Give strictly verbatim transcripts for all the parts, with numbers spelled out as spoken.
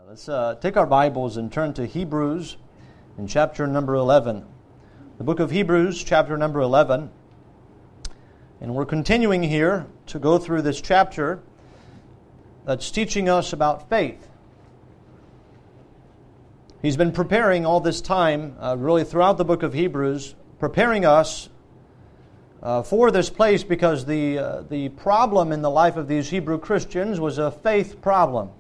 Let's uh, take our Bibles and turn to Hebrews in chapter number eleven. The book of Hebrews, chapter number eleven. And we're continuing here to go through this chapter that's teaching us about faith. He's been preparing all this time, uh, really throughout the book of Hebrews, preparing us uh, for this place because the, uh, the problem in the life of these Hebrew Christians was a faith problem.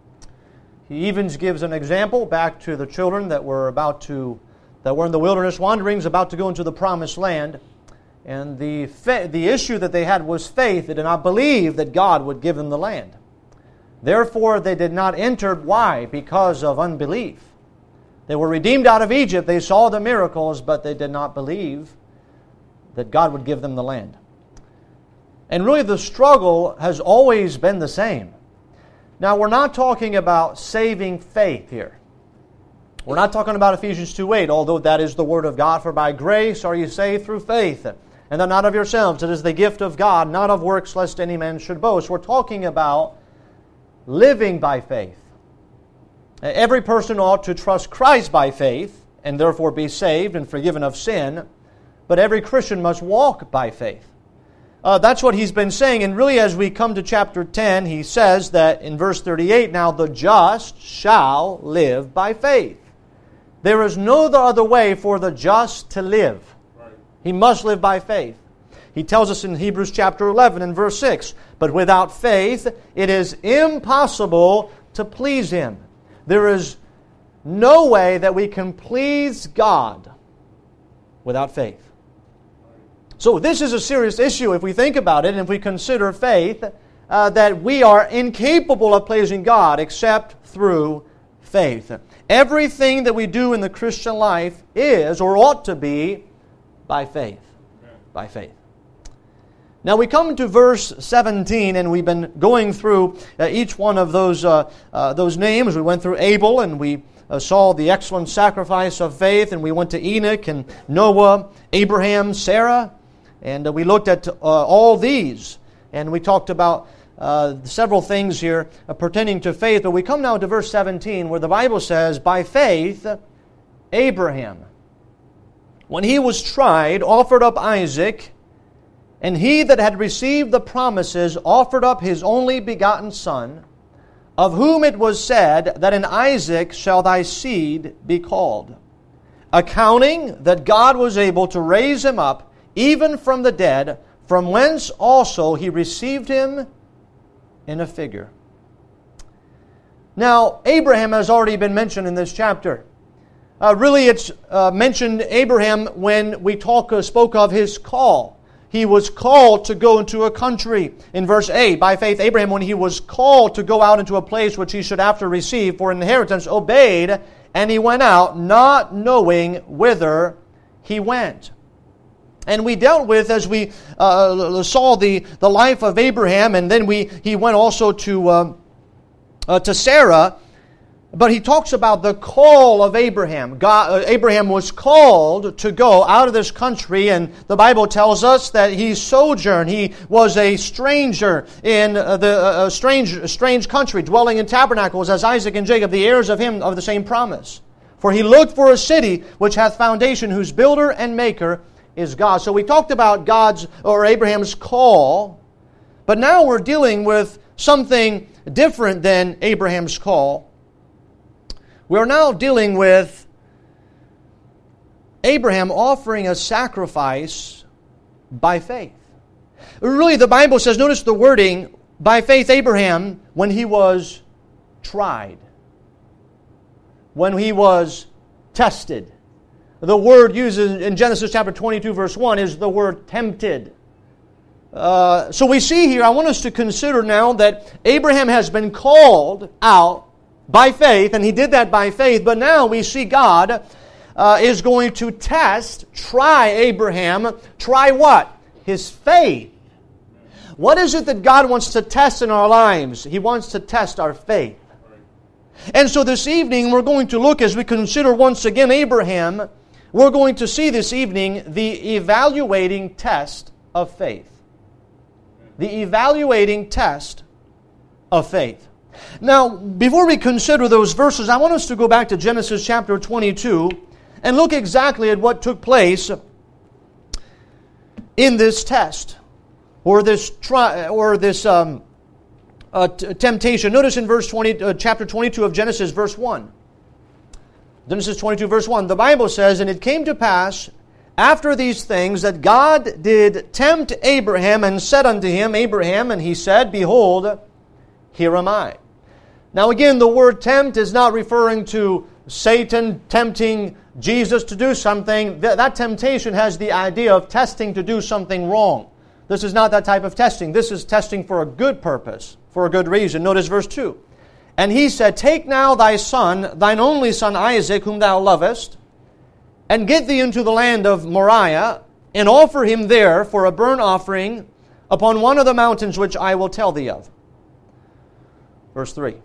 He even gives an example back to the children that were about to, that were in the wilderness wanderings, about to go into the promised land. And the fa- the issue that they had was faith. They did not believe that God would give them the land. Therefore, they did not enter. Why? Because of unbelief. They were redeemed out of Egypt. They saw the miracles, but they did not believe that God would give them the land. And really, the struggle has always been the same. Now, we're not talking about saving faith here. We're not talking about Ephesians two eight, although that is the Word of God. For by grace are you saved through faith, and that not of yourselves. It is the gift of God, not of works, lest any man should boast. We're talking about living by faith. Every person ought to trust Christ by faith, and therefore be saved and forgiven of sin. But every Christian must walk by faith. Uh, that's what he's been saying. And really, as we come to chapter ten, he says that in verse thirty-eight, now the just shall live by faith. There is no other way for the just to live. Right. He must live by faith. He tells us in Hebrews chapter eleven and verse six, but without faith it is impossible to please Him. There is no way that we can please God without faith. So this is a serious issue if we think about it and if we consider faith, uh, that we are incapable of pleasing God except through faith. Everything that we do in the Christian life is or ought to be by faith. By faith. Now we come to verse seventeen, and we've been going through uh, each one of those uh, uh, those names. We went through Abel, and we uh, saw the excellent sacrifice of faith, and we went to Enoch and Noah, Abraham, Sarah. And uh, we looked at uh, all these, and we talked about uh, several things here uh, pertaining to faith. But we come now to verse seventeen, where the Bible says, by faith, Abraham, when he was tried, offered up Isaac, and he that had received the promises offered up his only begotten son, of whom it was said that in Isaac shall thy seed be called, accounting that God was able to raise him up even from the dead, from whence also he received him in a figure. Now, Abraham has already been mentioned in this chapter. Uh, really, it's uh, mentioned Abraham when we talk uh, spoke of his call. He was called to go into a country. In verse eight, by faith Abraham, when he was called to go out into a place which he should after receive for inheritance, obeyed, and he went out, not knowing whither he went. And we dealt with, as we uh, saw the, the life of Abraham, and then we he went also to uh, uh, to Sarah. But he talks about the call of Abraham. God, uh, Abraham was called to go out of this country, and the Bible tells us that he sojourned. He was a stranger in uh, the uh, strange strange country, dwelling in tabernacles, as Isaac and Jacob, the heirs of him of the same promise. For he looked for a city which hath foundation, whose builder and maker is God. So we talked about God's or Abraham's call, but now we're dealing with something different than Abraham's call. We're now dealing with Abraham offering a sacrifice by faith. Really, the Bible says, notice the wording, by faith Abraham, when he was tried, when he was tested. The word used in Genesis chapter twenty-two, verse one, is the word tempted. Uh, so we see here, I want us to consider now that Abraham has been called out by faith, and he did that by faith, but now we see God uh, is going to test, try Abraham. Try what? His faith. What is it that God wants to test in our lives? He wants to test our faith. And so this evening we're going to look, as we consider once again Abraham, we're going to see this evening the evaluating test of faith. The evaluating test of faith. Now, before we consider those verses, I want us to go back to Genesis chapter twenty-two and look exactly at what took place in this test, or this tri- or this um, uh, t- temptation. Notice in verse twenty, uh, chapter twenty-two of Genesis, verse one. Genesis twenty-two, verse one. The Bible says, "And it came to pass after these things that God did tempt Abraham and said unto him, Abraham, and he said, Behold, here am I." Now again, the word tempt is not referring to Satan tempting Jesus to do something. That, that temptation has the idea of testing to do something wrong. This is not that type of testing. This is testing for a good purpose, for a good reason. Notice verse two. "And he said, Take now thy son, thine only son Isaac, whom thou lovest, and get thee into the land of Moriah, and offer him there for a burnt offering upon one of the mountains which I will tell thee of." Verse three.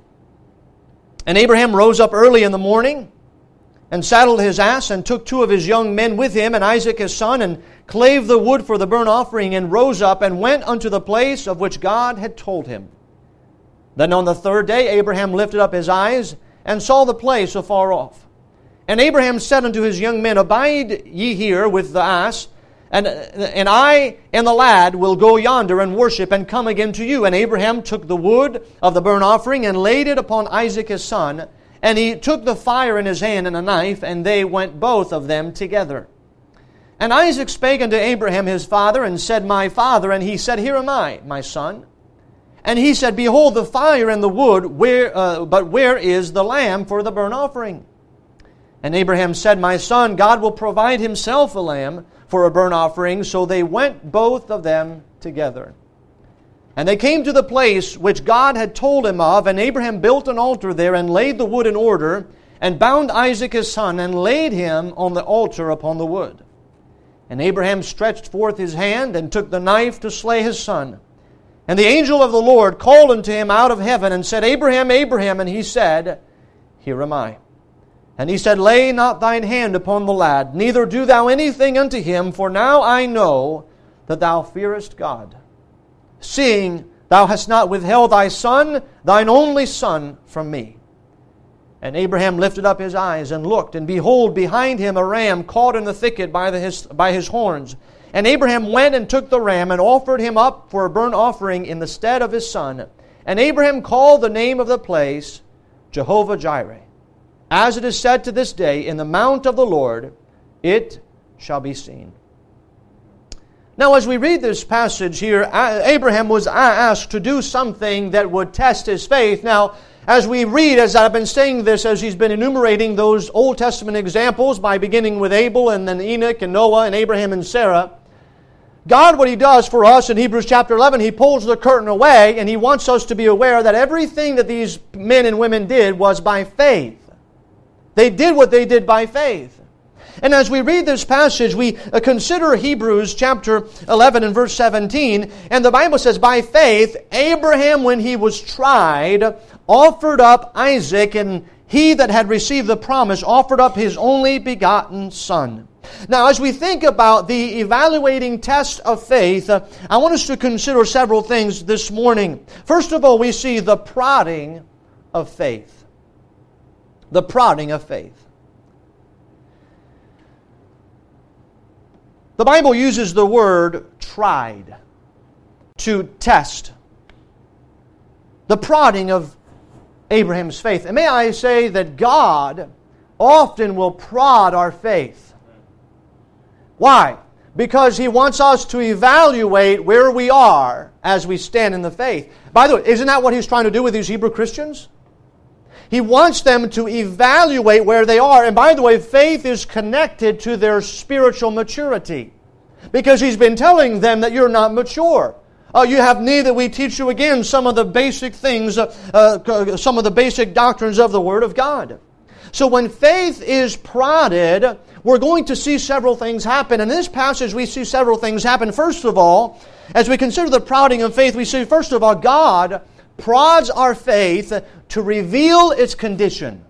"And Abraham rose up early in the morning, and saddled his ass, and took two of his young men with him, and Isaac his son, and clave the wood for the burnt offering, and rose up, and went unto the place of which God had told him. Then on the third day Abraham lifted up his eyes, and saw the place afar off. And Abraham said unto his young men, Abide ye here with the ass, and, and I and the lad will go yonder and worship, and come again to you. And Abraham took the wood of the burnt offering, and laid it upon Isaac his son, and he took the fire in his hand and a knife, and they went both of them together. And Isaac spake unto Abraham his father, and said, My father. And he said, Here am I, my son. And he said, Behold the fire and the wood, where, uh, but where is the lamb for the burnt offering? And Abraham said, My son, God will provide himself a lamb for a burnt offering. So they went both of them together. And they came to the place which God had told him of, and Abraham built an altar there, and laid the wood in order, and bound Isaac his son, and laid him on the altar upon the wood. And Abraham stretched forth his hand, and took the knife to slay his son. And the angel of the Lord called unto him out of heaven, and said, Abraham, Abraham. And he said, Here am I. And he said, Lay not thine hand upon the lad, neither do thou anything unto him, for now I know that thou fearest God, seeing thou hast not withheld thy son, thine only son, from me. And Abraham lifted up his eyes and looked, and behold, behind him a ram caught in the thicket by, the, his, by his horns. And Abraham went and took the ram, and offered him up for a burnt offering in the stead of his son. And Abraham called the name of the place Jehovah-Jireh. As it is said to this day, In the mount of the Lord it shall be seen. Now, as we read this passage here, Abraham was asked to do something that would test his faith. Now, as we read, as I've been saying this, as he's been enumerating those Old Testament examples, by beginning with Abel, and then Enoch, and Noah, and Abraham, and Sarah, God, what He does for us in Hebrews chapter eleven, He pulls the curtain away, and He wants us to be aware that everything that these men and women did was by faith. They did what they did by faith. And as we read this passage, we consider Hebrews chapter eleven and verse seventeen, and the Bible says, By faith, Abraham, when he was tried, offered up Isaac, and he that had received the promise offered up his only begotten son. Now, as we think about the evaluating test of faith, uh, I want us to consider several things this morning. First of all, we see the prodding of faith. The prodding of faith. The Bible uses the word tried to test. The prodding of Abraham's faith. And may I say that God often will prod our faith. Why? Because He wants us to evaluate where we are as we stand in the faith. By the way, isn't that what He's trying to do with these Hebrew Christians? He wants them to evaluate where they are. And by the way, faith is connected to their spiritual maturity. Because He's been telling them that you're not mature. Uh, you have need that we teach you again some of the basic things, uh, uh, some of the basic doctrines of the Word of God. So when faith is prodded, we're going to see several things happen. In this passage, we see several things happen. First of all, as we consider the prodding of faith, we see, first of all, God prods our faith to reveal its condition.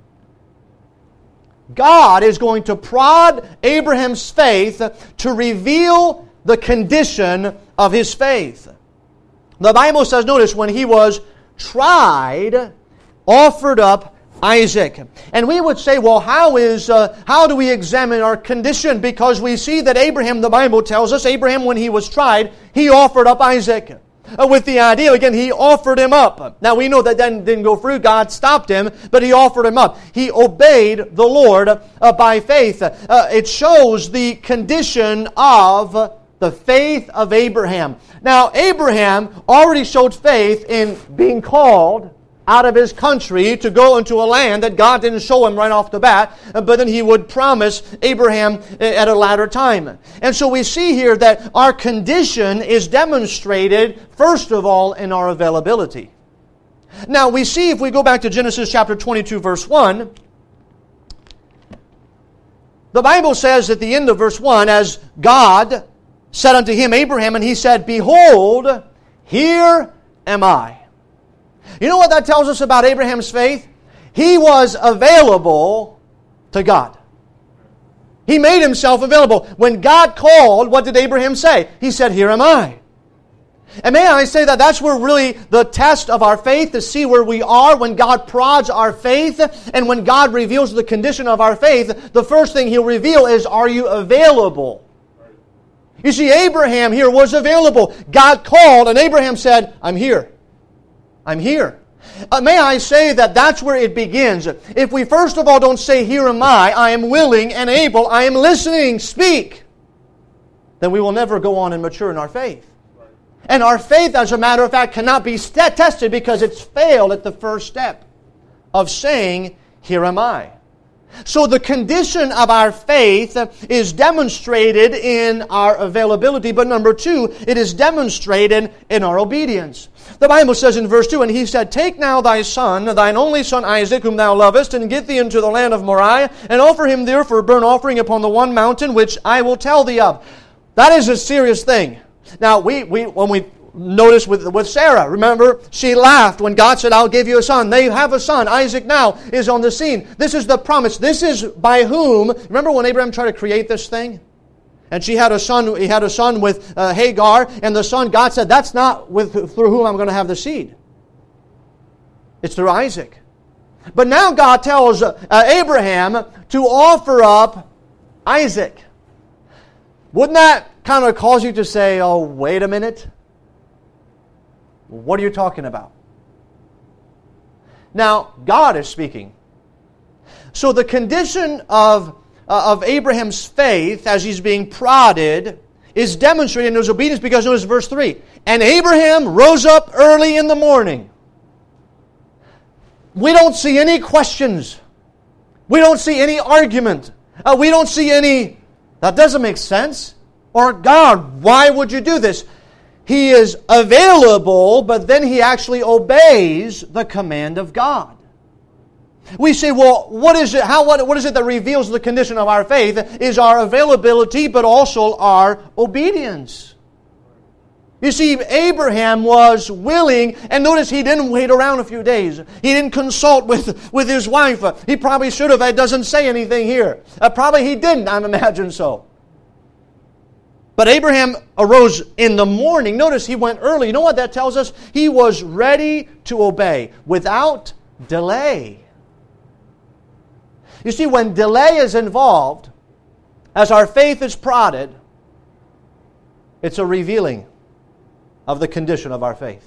God is going to prod Abraham's faith to reveal the condition of his faith. The Bible says, notice, when he was tried, offered up Isaac. And we would say, well, how is uh, how do we examine our condition? Because we see that Abraham, the Bible tells us, Abraham, when he was tried, he offered up Isaac. Uh, with the idea, again, he offered him up. Now, we know that then didn't go through. God stopped him, but he offered him up. He obeyed the Lord uh, by faith. Uh, it shows the condition of the faith of Abraham. Now, Abraham already showed faith in being called out of his country to go into a land that God didn't show him right off the bat, but then he would promise Abraham at a latter time. And so we see here that our condition is demonstrated, first of all, in our availability. Now we see, if we go back to Genesis chapter twenty-two, verse one, the Bible says at the end of verse one, as God said unto him, Abraham, and he said, Behold, here am I. You know what that tells us about Abraham's faith? He was available to God. He made himself available. When God called, what did Abraham say? He said, Here am I. And may I say that that's where really the test of our faith, to see where we are when God prods our faith, and when God reveals the condition of our faith, the first thing He'll reveal is, are you available? You see, Abraham here was available. God called, and Abraham said, I'm here. I'm here. Uh, may I say that that's where it begins. If we first of all don't say, Here am I, I am willing and able, I am listening, speak, then we will never go on and mature in our faith. Right. And our faith, as a matter of fact, cannot be st- tested because it's failed at the first step of saying, Here am I. So the condition of our faith is demonstrated in our availability, but number two, it is demonstrated in our obedience. The Bible says in verse two, And he said, Take now thy son, thine only son Isaac, whom thou lovest, and get thee into the land of Moriah, and offer him there for a burnt offering upon the one mountain which I will tell thee of. That is a serious thing. Now, we, we when we notice with, with Sarah, remember, she laughed when God said, I'll give you a son. They have a son. Isaac now is on the scene. This is the promise. This is by whom, remember when Abraham tried to create this thing? And she had a son, he had a son with uh, Hagar, and the son, God said, that's not with through whom I'm going to have the seed. It's through Isaac. But now God tells uh, Abraham to offer up Isaac. Wouldn't that kind of cause you to say, oh, wait a minute? What are you talking about? Now, God is speaking. So the condition of Uh, of Abraham's faith, as he's being prodded, is demonstrated in his obedience, because notice verse three. And Abraham rose up early in the morning. We don't see any questions. We don't see any argument. Uh, we don't see any, that doesn't make sense. Or, God, why would you do this? He is available, but then he actually obeys the command of God. We say, well, what is it? How? What, what is it that reveals the condition of our faith? Is our availability, but also our obedience. You see, Abraham was willing, and notice he didn't wait around a few days. He didn't consult with, with his wife. He probably should have. It doesn't say anything here. Uh, probably he didn't, I imagine so. But Abraham arose in the morning. Notice he went early. You know what that tells us? He was ready to obey without delay. You see, when delay is involved, as our faith is prodded, it's a revealing of the condition of our faith.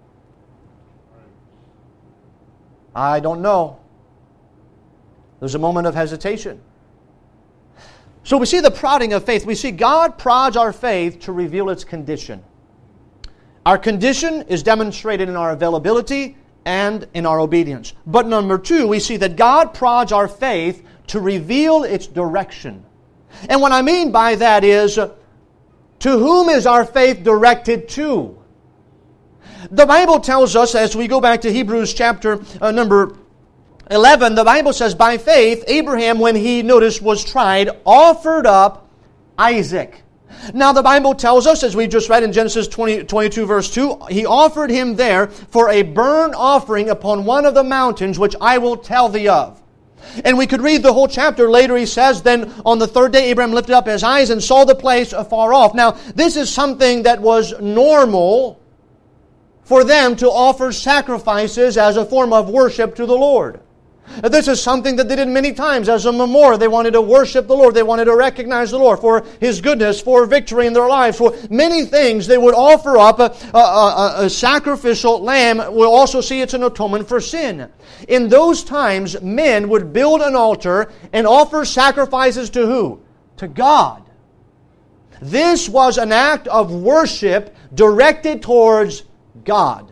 I don't know. There's a moment of hesitation. So we see the prodding of faith. We see God prods our faith to reveal its condition. Our condition is demonstrated in our availability and in our obedience. But number two, we see that God prods our faith to reveal its direction. And what I mean by that is, to whom is our faith directed to? The Bible tells us, as we go back to Hebrews chapter uh, number eleven, the Bible says, by faith, Abraham, when he, notice, was tried, offered up Isaac. Now the Bible tells us, as we just read in Genesis twenty, twenty-two verse two, he offered him there for a burnt offering upon one of the mountains which I will tell thee of. And we could read the whole chapter. Later he says, then on the third day Abraham lifted up his eyes and saw the place afar off. Now this is something that was normal for them to offer sacrifices as a form of worship to the Lord. This is something that they did many times as a memorial. They wanted to worship the Lord. They wanted to recognize the Lord for His goodness, for victory in their lives, for many things. They would offer up a, a, a, a sacrificial lamb. We'll also see it's an atonement for sin. In those times, men would build an altar and offer sacrifices to who? To God. This was an act of worship directed towards God.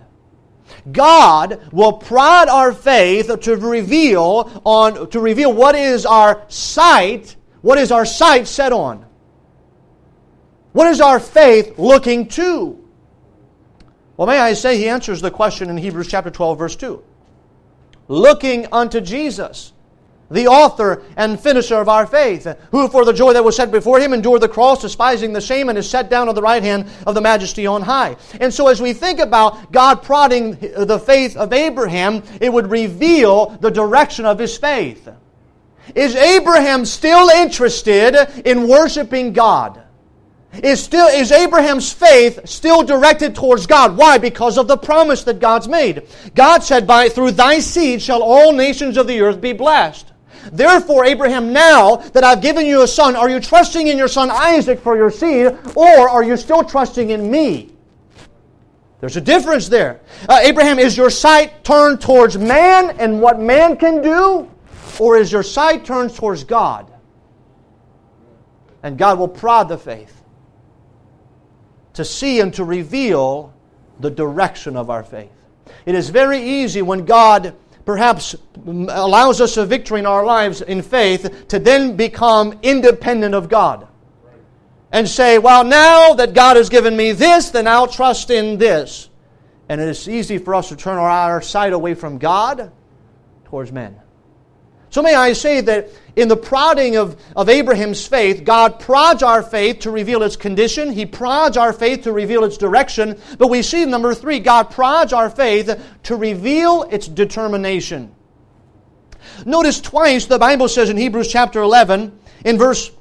God will prod our faith to reveal on to reveal what is our sight, what is our sight set on. What is our faith looking to? Well, may I say, He answers the question in Hebrews chapter twelve, verse two. Looking unto Jesus, the author and finisher of our faith, who for the joy that was set before Him endured the cross, despising the shame, and is set down on the right hand of the Majesty on high. And so as we think about God prodding the faith of Abraham, it would reveal the direction of his faith. Is Abraham still interested in worshiping God? Is still is Abraham's faith still directed towards God? Why? Because of the promise that God's made. God said, "By through thy seed shall all nations of the earth be blessed." Therefore, Abraham, now that I've given you a son, are you trusting in your son Isaac for your seed, or are you still trusting in me? There's a difference there. Uh, Abraham, is your sight turned towards man and what man can do, or is your sight turned towards God? And God will prod the faith to see and to reveal the direction of our faith. It is very easy when God perhaps allows us a victory in our lives in faith to then become independent of God. And say, well, now that God has given me this, then I'll trust in this. And it is easy for us to turn our, our sight away from God towards men. So may I say that in the prodding of, of Abraham's faith, God prods our faith to reveal its condition. He prods our faith to reveal its direction. But we see, number three, God prods our faith to reveal its determination. Notice twice the Bible says in Hebrews chapter eleven, in verse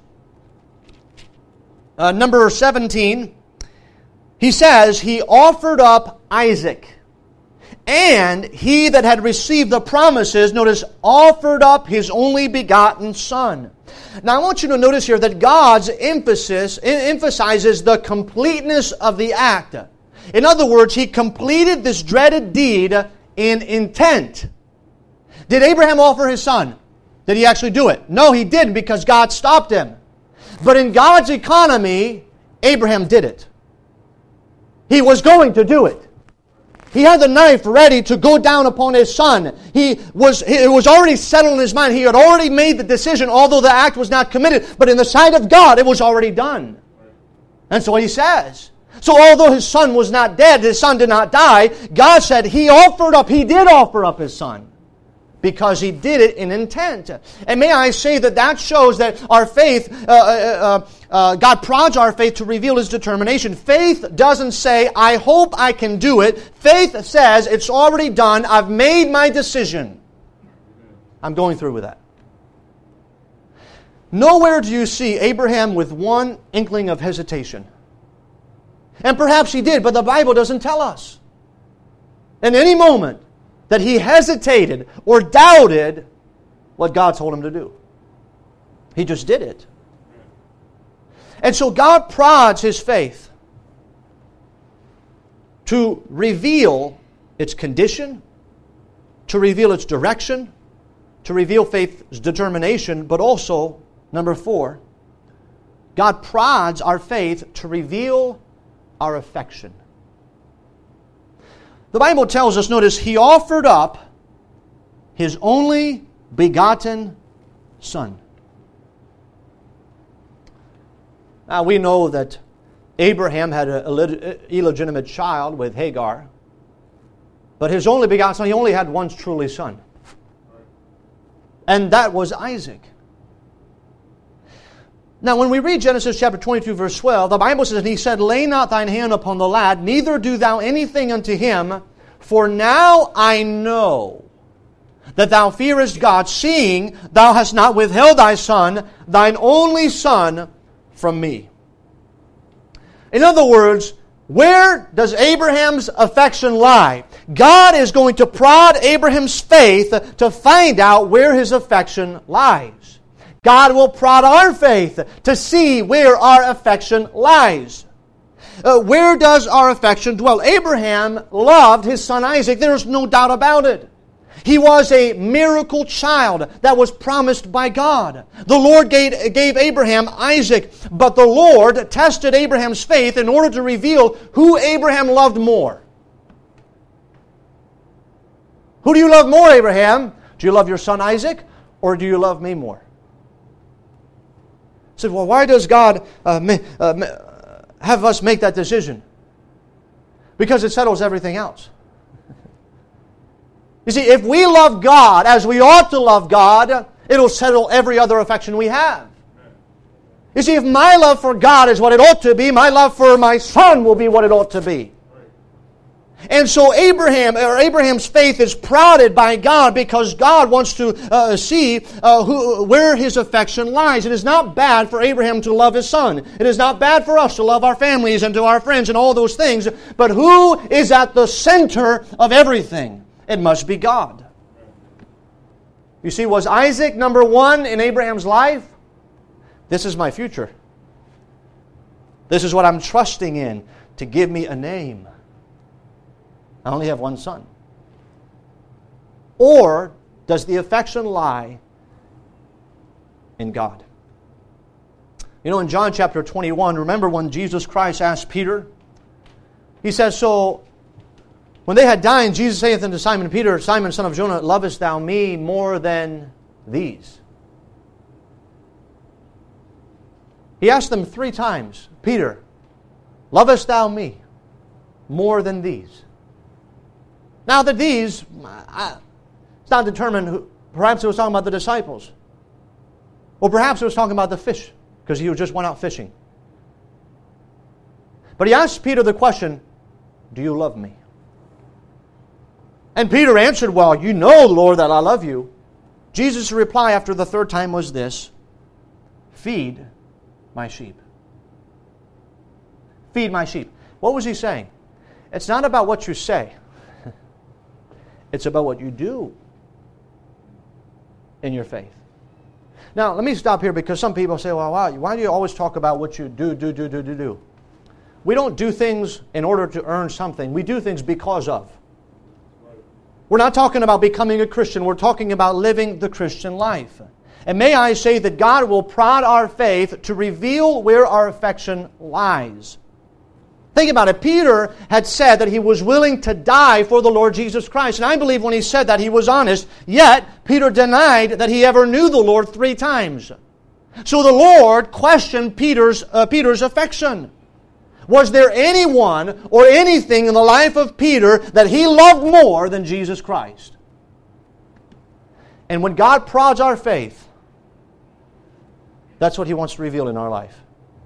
uh, number seventeen, He says, He offered up Isaac. And he that had received the promises, notice, offered up his only begotten Son. Now I want you to notice here that God's emphasis emphasizes the completeness of the act. In other words, He completed this dreaded deed in intent. Did Abraham offer his son? Did he actually do it? No, he didn't, because God stopped him. But in God's economy, Abraham did it. He was going to do it. He had the knife ready to go down upon his son. He was, it was already settled in his mind. He had already made the decision, although the act was not committed. But in the sight of God, it was already done. And so He says. So although his son was not dead, his son did not die, God said He offered up, He did offer up His son. Because He did it in intent. And may I say that that shows that our faith, uh, uh, uh, God prods our faith to reveal His determination. Faith doesn't say, I hope I can do it. Faith says, it's already done. I've made my decision. I'm going through with that. Nowhere do you see Abraham with one inkling of hesitation. And perhaps he did, but the Bible doesn't tell us. In any moment that he hesitated or doubted what God told him to do. He just did it. And so God prods his faith to reveal its condition, to reveal its direction, to reveal faith's determination, but also, number four, God prods our faith to reveal our affection. The Bible tells us, notice, He offered up His only begotten Son. Now we know that Abraham had an illegitimate child with Hagar, but his only begotten son, he only had one truly son. And that was Isaac. Now, when we read Genesis chapter twenty-two, verse twelve, the Bible says, And He said, Lay not thine hand upon the lad, neither do thou anything unto him, for now I know that thou fearest God, seeing thou hast not withheld thy son, thine only son, from me. In other words, Where does Abraham's affection lie? God is going to prod Abraham's faith to find out where his affection lies. God will prod our faith to see where our affection lies. Uh, where does our affection dwell? Abraham loved his son Isaac. There's no doubt about it. He was a miracle child that was promised by God. The Lord gave, gave Abraham Isaac, but the Lord tested Abraham's faith in order to reveal who Abraham loved more. Who do you love more, Abraham? Do you love your son Isaac, or do you love me more? He said, well, why does God uh, ma- uh, ma- have us make that decision? Because it settles everything else. You see, if we love God as we ought to love God, it'll settle every other affection we have. You see, if my love for God is what it ought to be, my love for my son will be what it ought to be. And so Abraham, or Abraham's faith is prodded by God because God wants to uh, see uh, who, where his affection lies. It is not bad for Abraham to love his son. It is not bad for us to love our families and to our friends and all those things. But who is at the center of everything? It must be God. You see, was Isaac number one in Abraham's life? This is my future. This is what I'm trusting in to give me a name. I only have one son. Or does the affection lie in God? You know, in John chapter twenty-one, remember when Jesus Christ asked Peter? He says, so when they had dined, Jesus saith unto Simon Peter, Simon, son of Jonah, lovest thou me more than these? He asked them three times, Peter, lovest thou me more than these? Now that these, I, it's not determined who, perhaps it was talking about the disciples. Or perhaps it was talking about the fish, because he just went out fishing. But he asked Peter the question, do you love me? And Peter answered, well, you know, Lord, that I love you. Jesus' reply after the third time was this, feed my sheep. Feed my sheep. What was he saying? It's not about what you say. It's about what you do in your faith. Now, let me stop here because some people say, well, why, why do you always talk about what you do, do, do, do, do, do? We don't do things in order to earn something. We do things because of. We're not talking about becoming a Christian. We're talking about living the Christian life. And may I say that God will prod our faith to reveal where our affection lies. Think about it. Peter had said that he was willing to die for the Lord Jesus Christ. And I believe when he said that, he was honest. Yet, Peter denied that he ever knew the Lord three times. So the Lord questioned Peter's, uh, Peter's affection. Was there anyone or anything in the life of Peter that he loved more than Jesus Christ? And when God prods our faith, that's what He wants to reveal in our life.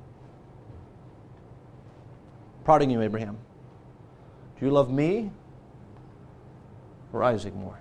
Prodding you, Abraham. Do you love me or Isaac more?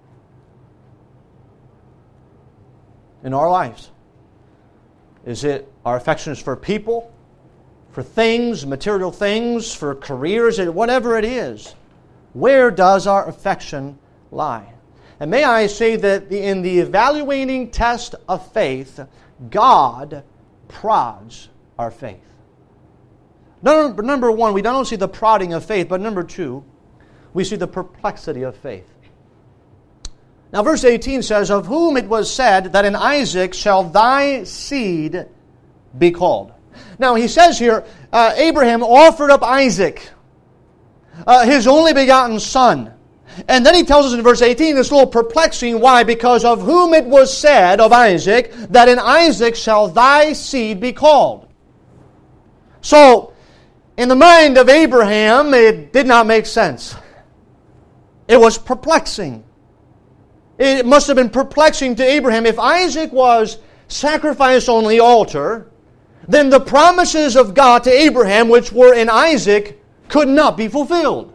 In our lives, is it our affections for people, for things, material things, for careers, whatever it is? Where does our affection lie? And may I say that in the evaluating test of faith, God prods our faith. Number, number one, we don't see the prodding of faith, but number two, we see the perplexity of faith. Now verse eighteen says, of whom it was said that in Isaac shall thy seed be called. Now he says here, uh, Abraham offered up Isaac, uh, his only begotten son. And then he tells us in verse eighteen, it's a little perplexing. Why? Because of whom it was said of Isaac, that in Isaac shall thy seed be called. So, in the mind of Abraham, it did not make sense. It was perplexing. It must have been perplexing to Abraham. If Isaac was sacrificed on the altar, then the promises of God to Abraham, which were in Isaac, could not be fulfilled.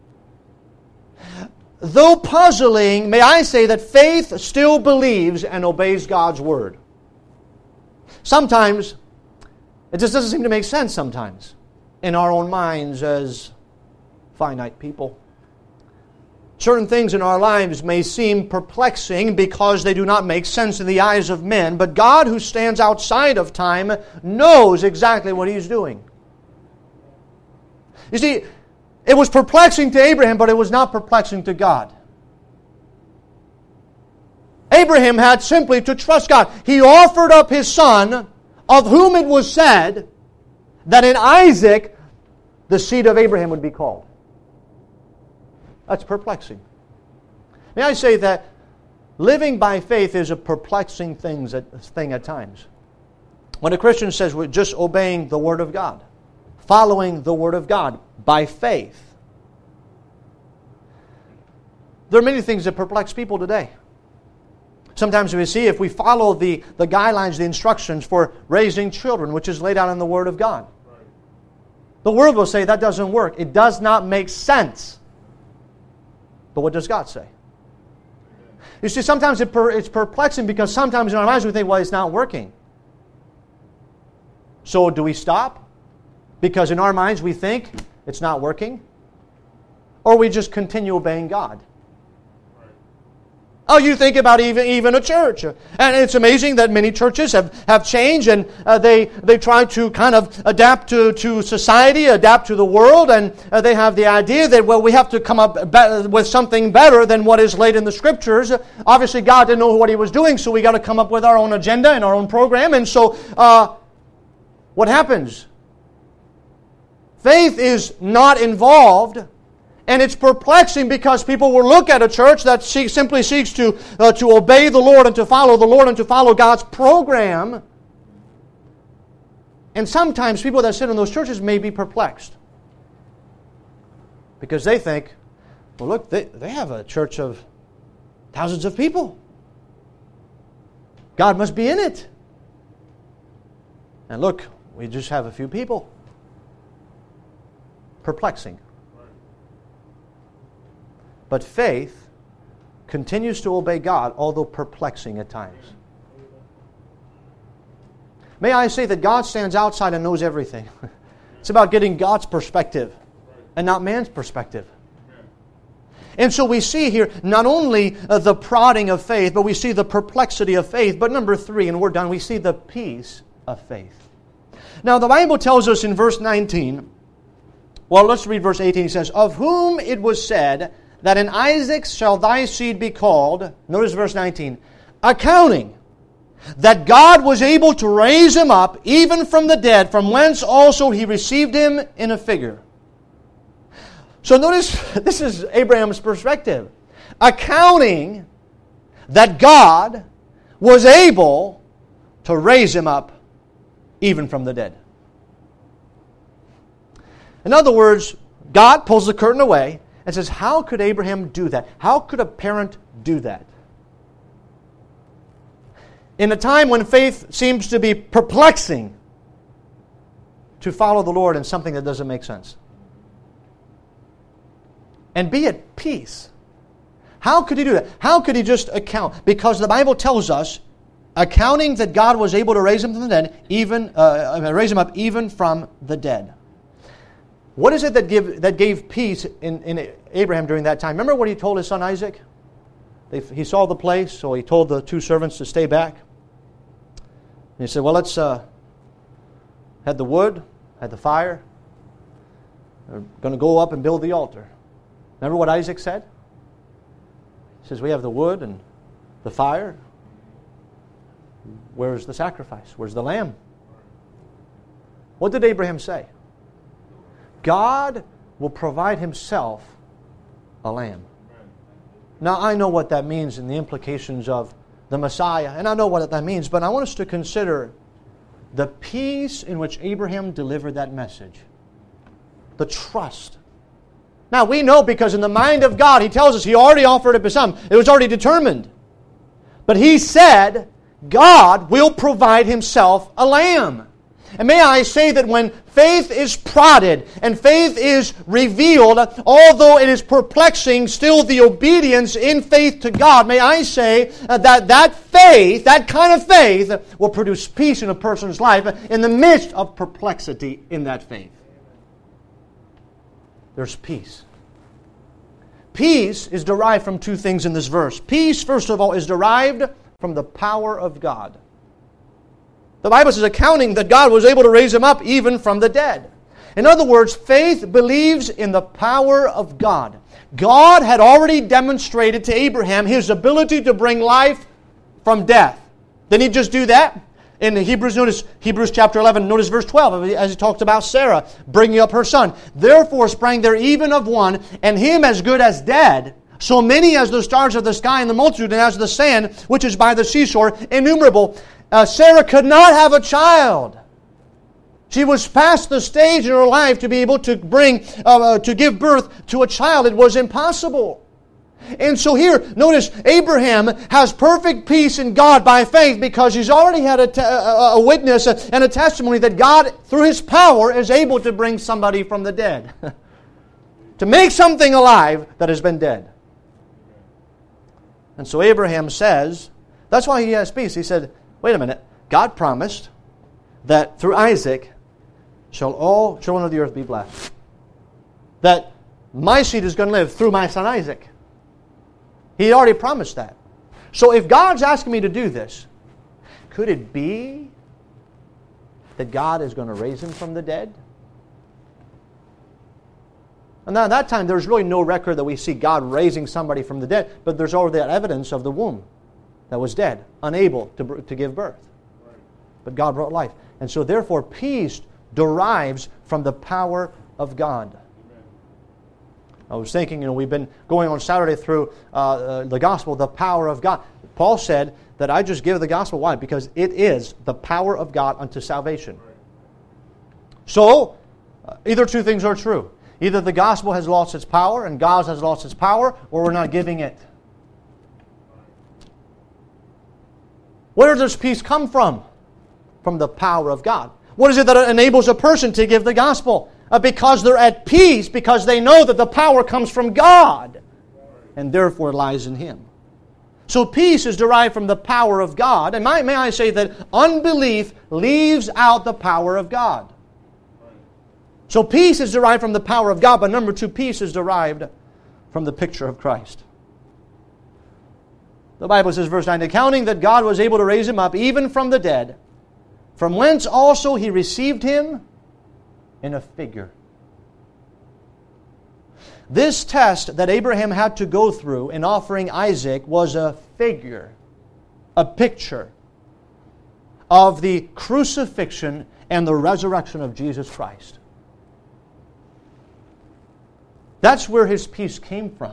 Though puzzling, may I say that faith still believes and obeys God's Word. Sometimes, it just doesn't seem to make sense sometimes. in our own minds as finite people. Certain things in our lives may seem perplexing because they do not make sense in the eyes of men, but God, who stands outside of time, knows exactly what He's doing. You see, it was perplexing to Abraham, but it was not perplexing to God. Abraham had simply to trust God. He offered up his son, of whom it was said that in Isaac the seed of Abraham would be called. That's perplexing. May I say that living by faith is a perplexing things at, thing at times. When a Christian says we're just obeying the Word of God, following the Word of God by faith, there are many things that perplex people today. Sometimes we see if we follow the, the guidelines, the instructions for raising children, which is laid out in the Word of God. Right. The world will say that doesn't work. It does not make sense. But what does God say? You see, sometimes it per, it's perplexing because sometimes in our minds we think, well, it's not working. So do we stop? Because in our minds we think it's not working? Or we just continue obeying God? Oh, you think about even, even a church. And it's amazing that many churches have, have changed and uh, they, they try to kind of adapt to, to society, adapt to the world, and uh, they have the idea that, well, we have to come up be- with something better than what is laid in the Scriptures. Obviously, God didn't know what He was doing, so we got to come up with our own agenda and our own program. And so, uh, what happens? Faith is not involved. And it's perplexing because people will look at a church that seeks, simply seeks to, uh, to obey the Lord and to follow the Lord and to follow God's program. And sometimes people that sit in those churches may be perplexed. Because they think, well, look, they, they have a church of thousands of people. God must be in it. And look, we just have a few people. Perplexing. But faith continues to obey God, although perplexing at times. May I say that God stands outside and knows everything. It's about getting God's perspective and not man's perspective. And so we see here not only uh, the prodding of faith, but we see the perplexity of faith. But number three, and we're done, we see the peace of faith. Now the Bible tells us in verse nineteen, well, let's read verse eighteen. It says, of whom it was said that in Isaac shall thy seed be called, notice verse nineteen, accounting that God was able to raise him up even from the dead, from whence also He received him in a figure. So notice, this is Abraham's perspective. Accounting that God was able to raise him up even from the dead. In other words, God pulls the curtain away and says, how could Abraham do that? How could a parent do that? In a time when faith seems to be perplexing, to follow the Lord in something that doesn't make sense. And be at peace. How could he do that? How could he just account? Because the Bible tells us, accounting that God was able to raise him from the dead, even uh, raise him up even from the dead. What is it that give that gave peace in, in Abraham during that time? Remember what he told his son Isaac? They, he saw the place, so he told the two servants to stay back. And he said, well, let's, uh, had the wood, had the fire. We're going to go up and build the altar. Remember what Isaac said? He says, we have the wood and the fire. Where's the sacrifice? Where's the lamb? What did Abraham say? God will provide Himself a lamb. Now, I know what that means and the implications of the Messiah, and I know what that means, but I want us to consider the peace in which Abraham delivered that message. The trust. Now, we know because in the mind of God, He tells us He already offered up His Son. It was already determined. But He said, God will provide Himself a lamb. And may I say that when faith is prodded and faith is revealed, although it is perplexing, still the obedience in faith to God, may I say that that faith, that kind of faith, will produce peace in a person's life in the midst of perplexity in that faith. there's peace. Peace is derived from two things in this verse. Peace, first of all, is derived from the power of God. The Bible says accounting that God was able to raise him up even from the dead. In other words, faith believes in the power of God. God had already demonstrated to Abraham his ability to bring life from death. Didn't he just do that? In Hebrews, notice Hebrews chapter eleven, notice verse twelve, as he talks about Sarah bringing up her son. Therefore sprang there even of one, and him as good as dead, so many as the stars of the sky and the multitude, and as the sand which is by the seashore, innumerable. Uh, Sarah could not have a child. She was past the stage in her life to be able to bring, uh, to give birth to a child. It was impossible. And so here, notice, Abraham has perfect peace in God by faith because he's already had a, te- a witness and a testimony that God, through His power, is able to bring somebody from the dead. To make something alive that has been dead. And so Abraham says, that's why he has peace. He said, wait a minute, God promised that through Isaac shall all children of the earth be blessed. That my seed is going to live through my son Isaac. He already promised that. So if God's asking me to do this, could it be that God is going to raise him from the dead? And now at that time, there's really no record that we see God raising somebody from the dead, but there's already that evidence of the womb that was dead, unable to, to give birth. But God brought life. And so therefore, peace derives from the power of God. I was thinking, you know, we've been going on Saturday through uh, uh, the gospel, the power of God. Paul said that I just give the gospel. Why? Because it is the power of God unto salvation. So, uh, either two things are true. Either the gospel has lost its power and God has lost its power, or we're not giving it. Where does peace come from? From the power of God. What is it that enables a person to give the gospel? Uh, because they're at peace, because they know that the power comes from God, and therefore lies in Him. So peace is derived from the power of God. And may, may I say that unbelief leaves out the power of God. So peace is derived from the power of God, but number two, peace is derived from the picture of Christ. The Bible says, verse nine, accounting that God was able to raise him up even from the dead, from whence also He received him in a figure. This test that Abraham had to go through in offering Isaac was a figure, a picture of the crucifixion and the resurrection of Jesus Christ. That's where his peace came from.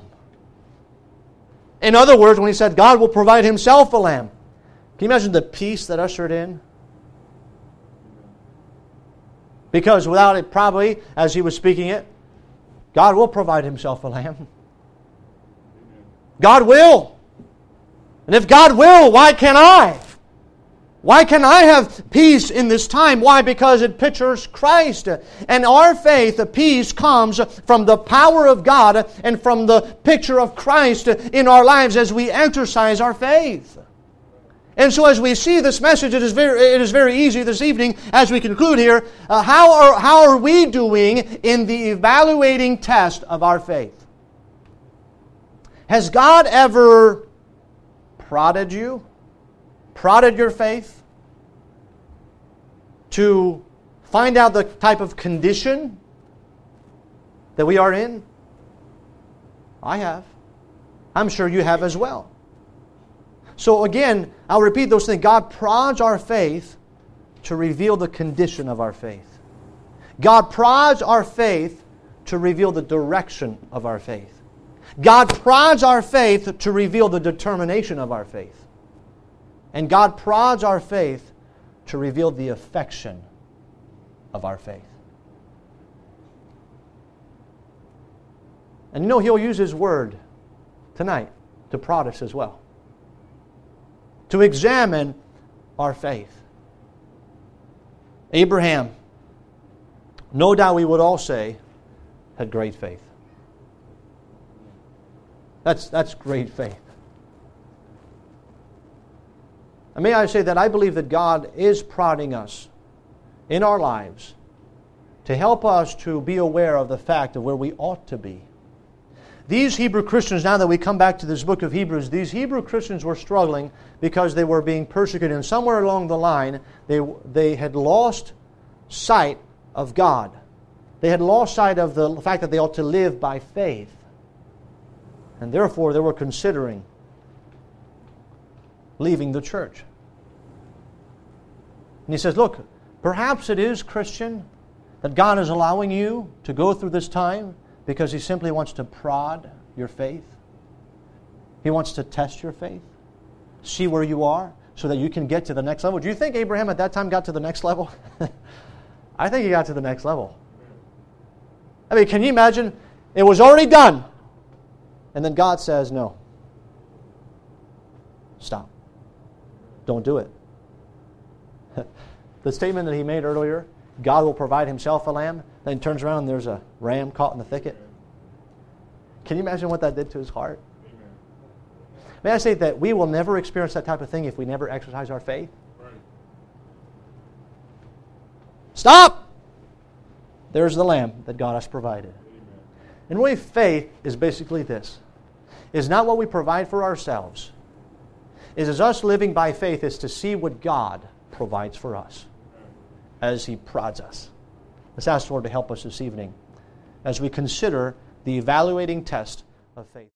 In other words, when he said God will provide Himself a lamb, can you imagine the peace that ushered in? Because without it, probably, as he was speaking it, God will provide Himself a lamb. God will. And if God will, why can't I? Why can I have peace in this time? Why? Because it pictures Christ. And our faith, the peace, comes from the power of God and from the picture of Christ in our lives as we exercise our faith. And so as we see this message, it is very, it is very easy this evening, as we conclude here, uh, how, are, how are we doing in the evaluating test of our faith? Has God ever prodded you? Prodded your faith? To find out the type of condition that we are in? I have. I'm sure you have as well. So again, I'll repeat those things. God prods our faith to reveal the condition of our faith. God prods our faith to reveal the direction of our faith. God prods our faith to reveal the determination of our faith. And God prods our faith to reveal the affection of our faith. And you know, He'll use His Word tonight to prod us as well. To examine our faith. Abraham, no doubt we would all say, had great faith. That's, that's great faith. And may I say that I believe that God is prodding us in our lives to help us to be aware of the fact of where we ought to be. These Hebrew Christians, now that we come back to this book of Hebrews, these Hebrew Christians were struggling because they were being persecuted. And somewhere along the line, they, they had lost sight of God. They had lost sight of the fact that they ought to live by faith. And therefore, they were considering leaving the church. And he says, look, perhaps it is, Christian, that God is allowing you to go through this time because He simply wants to prod your faith. He wants to test your faith, see where you are, so that you can get to the next level. Do you think Abraham at that time got to the next level? I think he got to the next level. I mean, can you imagine? It was already done. And then God says, no. Stop. Don't do it. The statement that he made earlier, God will provide Himself a lamb, then he turns around and there's a ram caught in the thicket. Can you imagine what that did to his heart? May I say that we will never experience that type of thing if we never exercise our faith? Right. Stop! There's the lamb that God has provided. Amen. And really, faith is basically this. It's not what we provide for ourselves. It is us living by faith is to see what God provides for us as He prods us. Let's ask the Lord to help us this evening as we consider the evaluating test of faith.